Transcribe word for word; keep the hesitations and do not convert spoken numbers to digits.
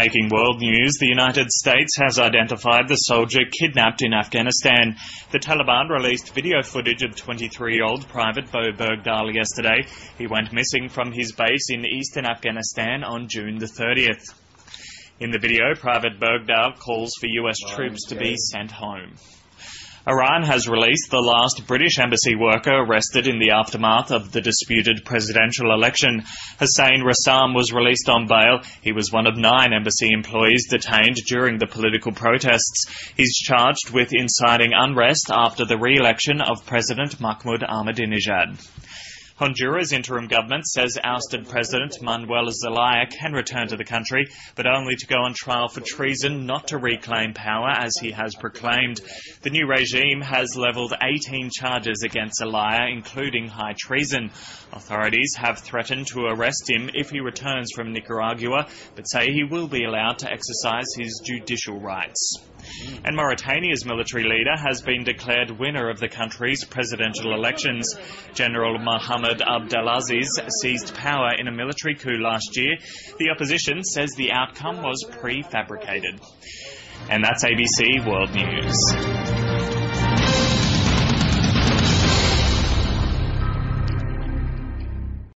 Making world news, the United States has identified the soldier kidnapped in Afghanistan. The Taliban released video footage of twenty-three-year-old Private Bo Bergdahl yesterday. He went missing from his base in eastern Afghanistan on June the thirtieth. In the video, Private Bergdahl calls for U S troops to be sent home. Iran has released the last British embassy worker arrested in the aftermath of the disputed presidential election. Hussein Rassam was released on bail. He was one of nine embassy employees detained during the political protests. He's charged with inciting unrest after the re-election of President Mahmoud Ahmadinejad. Honduras' interim government says ousted President Manuel Zelaya can return to the country, but only to go on trial for treason, not to reclaim power as he has proclaimed. The new regime has levelled eighteen charges against Zelaya, including high treason. Authorities have threatened to arrest him if he returns from Nicaragua, but say he will be allowed to exercise his judicial rights. And Mauritania's military leader has been declared winner of the country's presidential elections. General Mohamed Abdelaziz seized power in a military coup last year. The opposition says the outcome was prefabricated. And that's A B C World News.